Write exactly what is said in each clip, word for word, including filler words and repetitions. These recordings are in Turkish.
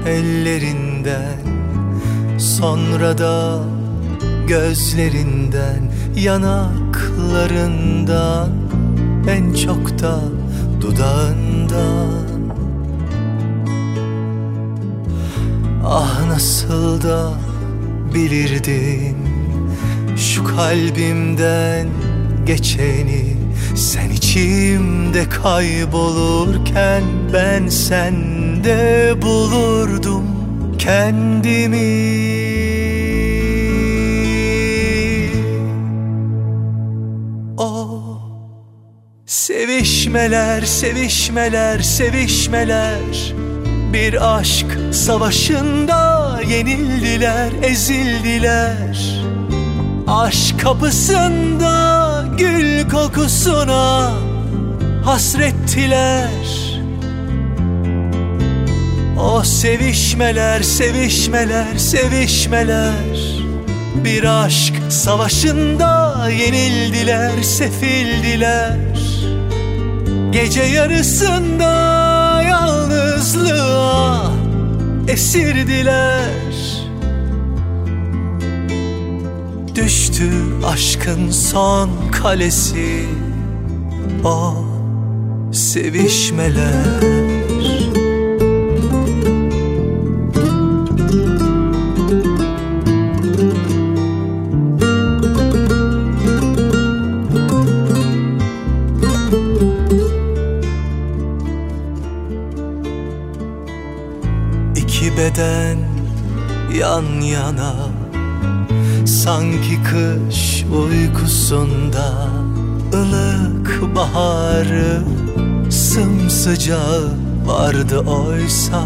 ellerinden, sonra da gözlerinden, yanaklarından, en çok da dudağından. Ah nasıl da bilirdin şu kalbimden geçeni, sen içimde kaybolurken ben sende bulurdum kendimi. O sevişmeler, sevişmeler, sevişmeler, bir aşk savaşında yenildiler, ezildiler. Aşk kapısında gül kokusuna hasrettiler. O sevişmeler, sevişmeler, sevişmeler, bir aşk savaşında yenildiler, sefildiler. Gece yarısında yalnızlığa esirdiler. Düştü aşkın son kalesi, o sevişmeler. İki beden yan yana, sanki kış uykusunda, ılık baharı sımsıcağı vardı oysa.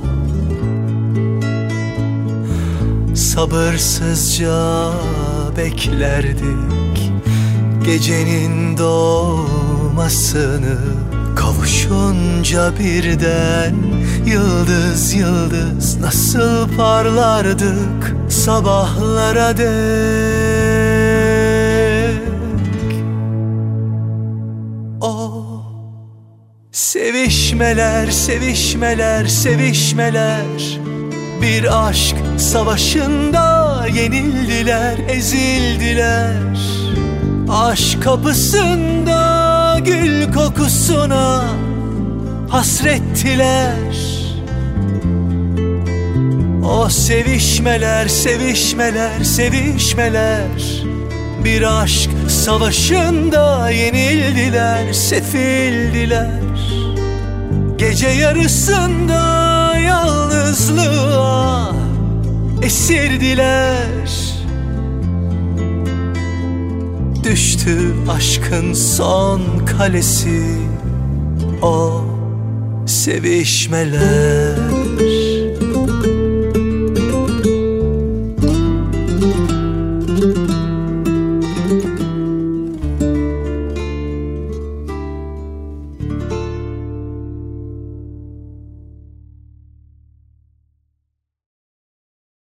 Sabırsızca beklerdik gecenin doğmasını, kavuşunca birden yıldız yıldız nasıl parlardık sabahlara dek. O sevişmeler, sevişmeler, sevişmeler, bir aşk savaşında yenildiler, ezildiler. Aşk kapısında gül kokusuna hasrettiler. O sevişmeler, sevişmeler, sevişmeler, bir aşk savaşında yenildiler, sefildiler. Gece yarısında yalnızlığa esirdiler. Düştü aşkın son kalesi, o sevişmeler.